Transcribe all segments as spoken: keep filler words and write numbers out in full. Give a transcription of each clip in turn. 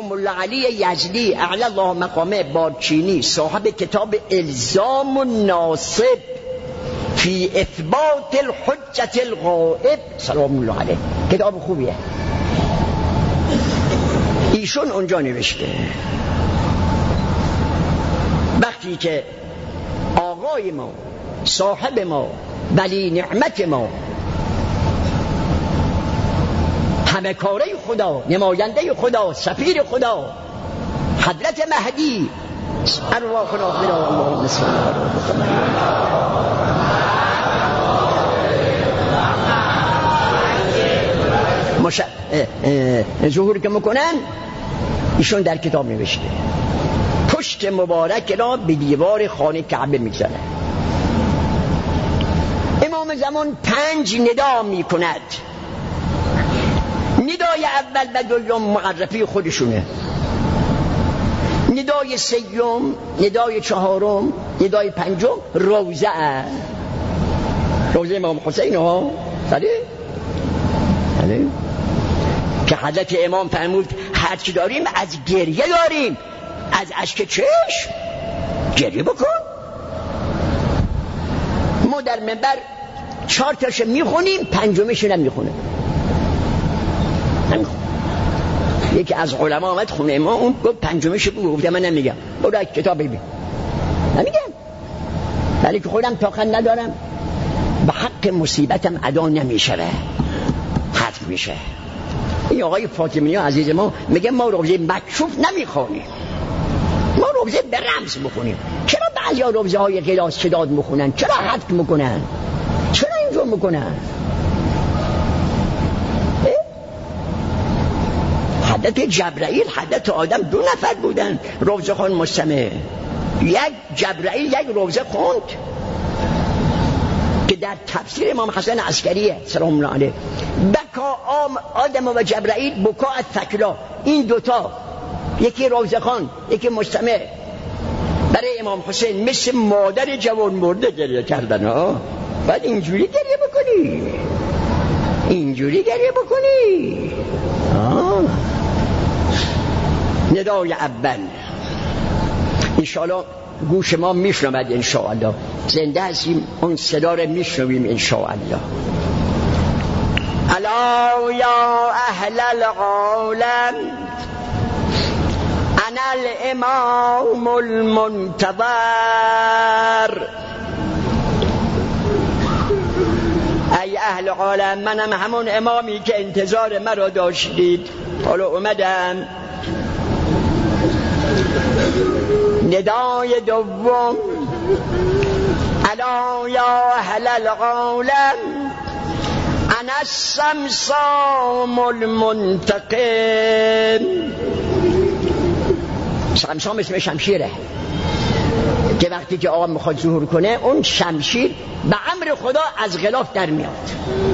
مرحوم الله علی یزدی اعلی الله مقامه بارچینی صاحب کتاب الزام الناصب فی اثبات الحجت الغائب سلام الله علیه، کتاب خوبیه، ایشون اونجا نوشته وقتی که آقای ما، صاحب ما، ولی نعمت ما، همه کاره خدا، نماینده خدا، سفیر خدا، حضرت مهدی ارواحنا فدا اللهم صل مش... ظهور که میکنن، ایشون در کتاب نوشته پشت مبارک را به دیوار خانه کعبه میگذاره. امام زمان پنج ندا میکند. ندای اول و دوم معرفی خودشونه، ندای سیوم، ندای چهارم، ندای پنجم روزه است. روزه امام حسین ها بله بله که حضرت امام فرمود هر چی داریم از گریه داریم، از اشک چشم گریه بکن. ما در منبر چهار تاش میخونیم، پنجمش هم میخونیم. یکی از علما آمد خونه ما، اون گفت پنجمش بگو، گفتم من نمیگم، برو کتاب ببین. نمیگم، ولی که خودم طاقت ندارم، به حق مصیبتم ادا نمیشه، حذف میشه. این آقای فاطمی عزیز ما میگه ما روزه مکشوف نمیخونیم، ما روزه به رمز میخونیم. چرا بعضیا روزه های قیاس شداد میخونن؟ چرا حذف میکنن؟ چرا اینجور میکنن؟ حضرت جبرائیل، حضرت آدم دو نفر بودن روزه خون مستمع. یک جبرائیل یک روزه خوند که در تفسیر امام حسن عسکریه سلام الله علیه، بکا آدم و جبرائیل بکا از ثکلا. این دوتا، یکی روزه خون یکی مستمع، برای امام حسین مثل مادر جوان مرده گریه کردن ها. باید اینجوری گریه بکنی، اینجوری گریه بکنی. آه. ندای اول انشاءالله گوش ما میشنود، انشاءالله زنده هستیم اون صدا رو میشنویم انشاءالله. الا یا اهل العالم انا الامام المنتظر. ای اهل عالم، منم همون امامی که انتظار مرا داشتید، حالا اومدم. ندای دوم الا یا اهل العالم انا الصمصام المنتقم. صمصام اسم شمشیره که وقتی که آقا میخواد ظهور کنه، اون شمشیر به امر خدا از غلاف در میاد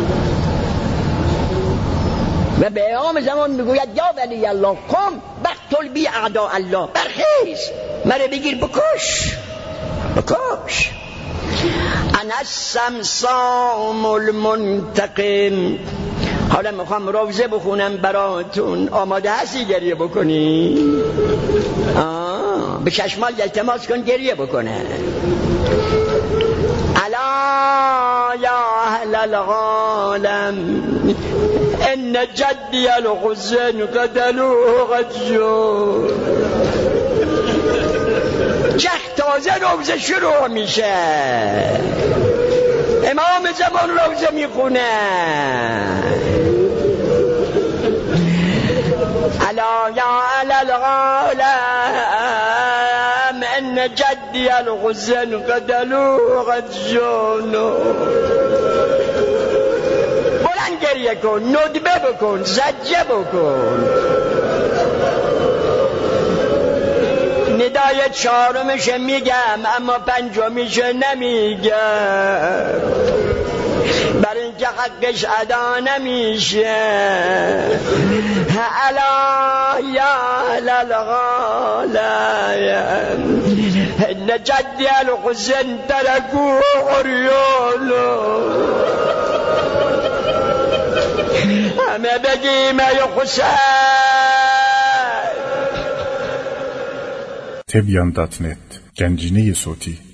و به امام زمان میگوید یا ولی الله قم بقتل بی اعداء الله، برخیز مره بگیر بکش بکش. انا الصمصام المنتقم. حالا میخوام روزه بخونم براتون، آماده هستی گریه بکنی؟ آه به چشمال التماس کن گریه بکنه. الا یا اهل العالم ان جدی الحسین قتلوه غجور. جخ تازه روزه شروع میشه، امام زمان روزه میخونه. الا یا اهل العالم ان جدی الحسین قتلوه غجور. بلند گریه کن، ندبه بکن، زجه بکن. ندای چهارمش میگم اما پنجمیش نمیگم، برای اینکه حقش ادا نمیشه. الا یا اهل العالم ان جدی الحسین ترکوه عریان. همه بگیم ای حسین تبیان دات نت گنجینه صوتی.